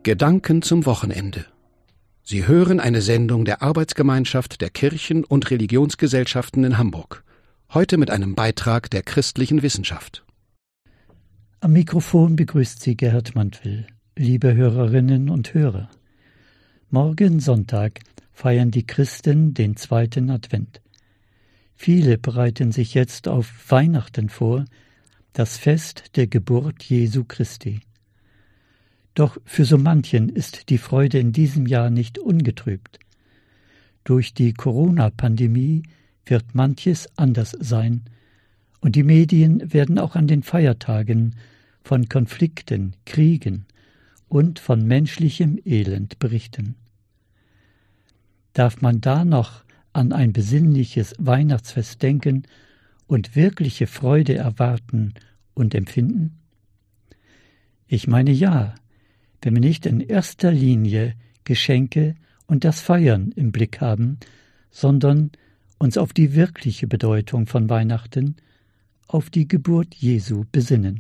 Gedanken zum Wochenende. Sie hören eine Sendung der Arbeitsgemeinschaft der Kirchen- und Religionsgesellschaften in Hamburg. Heute mit einem Beitrag der christlichen Wissenschaft. Am Mikrofon begrüßt Sie Gerhard Mantwill. Liebe Hörerinnen und Hörer, morgen Sonntag feiern die Christen den 2. Advent. Viele bereiten sich jetzt auf Weihnachten vor, das Fest der Geburt Jesu Christi. Doch für so manchen ist die Freude in diesem Jahr nicht ungetrübt. Durch die Corona-Pandemie wird manches anders sein, und die Medien werden auch an den Feiertagen von Konflikten, Kriegen und von menschlichem Elend berichten. Darf man da noch an ein besinnliches Weihnachtsfest denken und wirkliche Freude erwarten und empfinden? Ich meine ja, wenn wir nicht in erster Linie Geschenke und das Feiern im Blick haben, sondern uns auf die wirkliche Bedeutung von Weihnachten, auf die Geburt Jesu besinnen.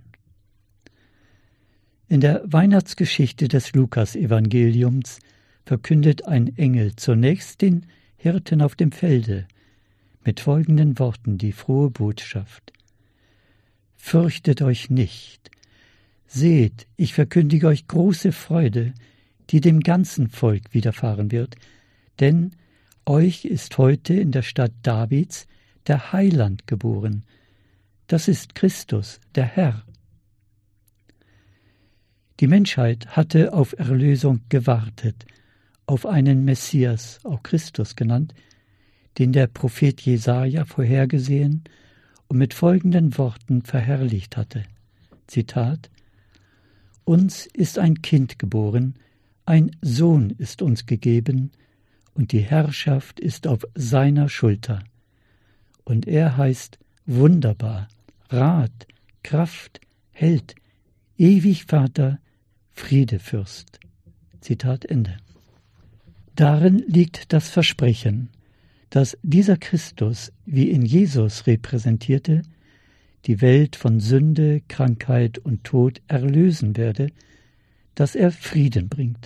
In der Weihnachtsgeschichte des Lukas-Evangeliums verkündet ein Engel zunächst den Hirten auf dem Felde mit folgenden Worten die frohe Botschaft: Fürchtet euch nicht! Seht, ich verkündige euch große Freude, die dem ganzen Volk widerfahren wird, denn euch ist heute in der Stadt Davids der Heiland geboren. Das ist Christus, der Herr. Die Menschheit hatte auf Erlösung gewartet, auf einen Messias, auch Christus genannt, den der Prophet Jesaja vorhergesehen und mit folgenden Worten verherrlicht hatte. Zitat: Uns ist ein Kind geboren, ein Sohn ist uns gegeben, und die Herrschaft ist auf seiner Schulter. Und er heißt Wunderbar, Rat, Kraft, Held, ewig Vater, Friedefürst. Zitat Ende. Darin liegt das Versprechen, dass dieser Christus, wie in Jesus repräsentierte, die Welt von Sünde, Krankheit und Tod erlösen werde, dass er Frieden bringt.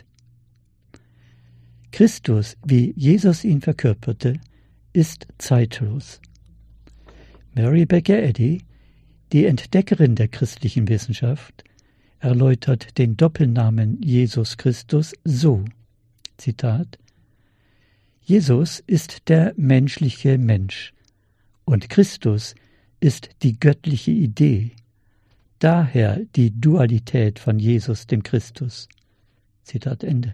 Christus, wie Jesus ihn verkörperte, ist zeitlos. Mary Baker Eddy, die Entdeckerin der christlichen Wissenschaft, erläutert den Doppelnamen Jesus Christus so, Zitat: Jesus ist der menschliche Mensch und Christus ist die göttliche Idee, daher die Dualität von Jesus dem Christus. Zitat Ende.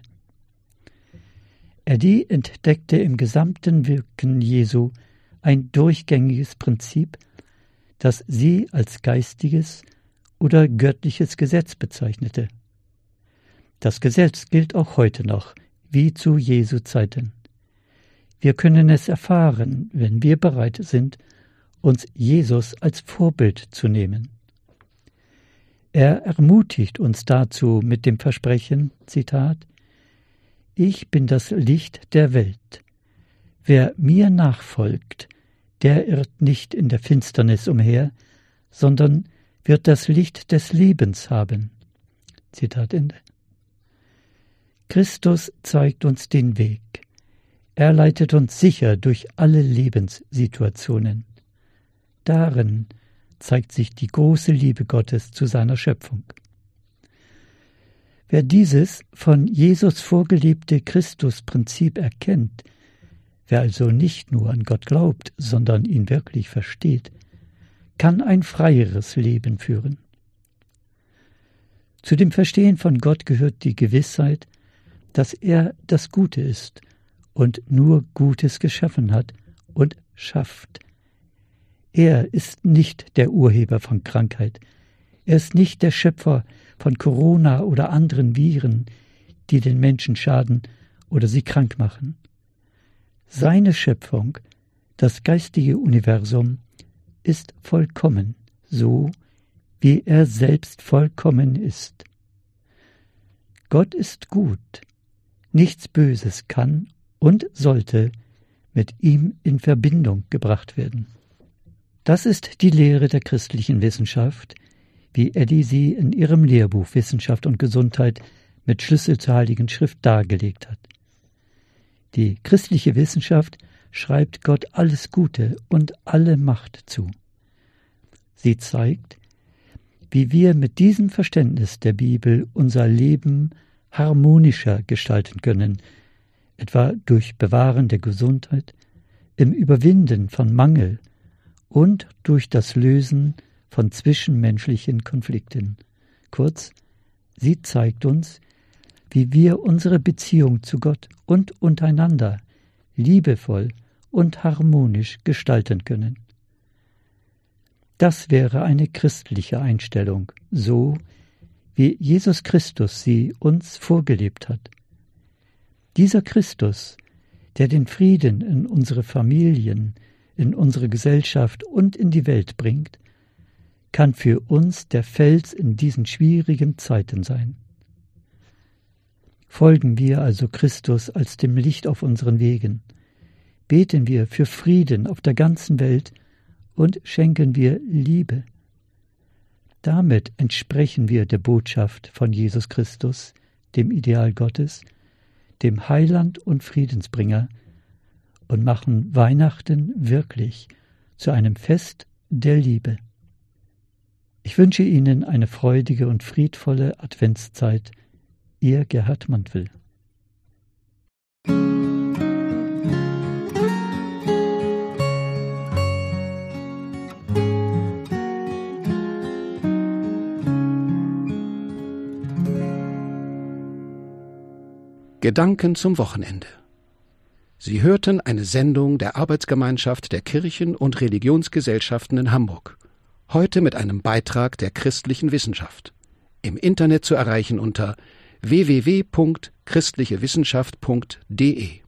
Eddy entdeckte im gesamten Wirken Jesu ein durchgängiges Prinzip, das sie als geistiges oder göttliches Gesetz bezeichnete. Das Gesetz gilt auch heute noch, wie zu Jesu Zeiten. Wir können es erfahren, wenn wir bereit sind, uns Jesus als Vorbild zu nehmen. Er ermutigt uns dazu mit dem Versprechen, Zitat: Ich bin das Licht der Welt. Wer mir nachfolgt, der irrt nicht in der Finsternis umher, sondern wird das Licht des Lebens haben. Zitat Ende. Christus zeigt uns den Weg. Er leitet uns sicher durch alle Lebenssituationen. Darin zeigt sich die große Liebe Gottes zu seiner Schöpfung. Wer dieses von Jesus vorgelebte Christusprinzip erkennt, wer also nicht nur an Gott glaubt, sondern ihn wirklich versteht, kann ein freieres Leben führen. Zu dem Verstehen von Gott gehört die Gewissheit, dass er das Gute ist und nur Gutes geschaffen hat und schafft. Er ist nicht der Urheber von Krankheit. Er ist nicht der Schöpfer von Corona oder anderen Viren, die den Menschen schaden oder sie krank machen. Seine Schöpfung, das geistige Universum, ist vollkommen, so wie er selbst vollkommen ist. Gott ist gut. Nichts Böses kann und sollte mit ihm in Verbindung gebracht werden. Das ist die Lehre der christlichen Wissenschaft, wie Eddy sie in ihrem Lehrbuch Wissenschaft und Gesundheit mit Schlüssel zur Heiligen Schrift dargelegt hat. Die christliche Wissenschaft schreibt Gott alles Gute und alle Macht zu. Sie zeigt, wie wir mit diesem Verständnis der Bibel unser Leben harmonischer gestalten können, etwa durch Bewahren der Gesundheit, im Überwinden von Mangel und durch das Lösen von zwischenmenschlichen Konflikten. Kurz, sie zeigt uns, wie wir unsere Beziehung zu Gott und untereinander liebevoll und harmonisch gestalten können. Das wäre eine christliche Einstellung, so wie Jesus Christus sie uns vorgelebt hat. Dieser Christus, der den Frieden in unsere Familien, in unsere Gesellschaft und in die Welt bringt, kann für uns der Fels in diesen schwierigen Zeiten sein. Folgen wir also Christus als dem Licht auf unseren Wegen, beten wir für Frieden auf der ganzen Welt und schenken wir Liebe. Damit entsprechen wir der Botschaft von Jesus Christus, dem Ideal Gottes, dem Heiland und Friedensbringer, und machen Weihnachten wirklich zu einem Fest der Liebe. Ich wünsche Ihnen eine freudige und friedvolle Adventszeit. Ihr Gerhard Mantwill. Gedanken zum Wochenende. Sie hörten eine Sendung der Arbeitsgemeinschaft der Kirchen- und Religionsgesellschaften in Hamburg. Heute mit einem Beitrag der christlichen Wissenschaft. Im Internet zu erreichen unter www.christlichewissenschaft.de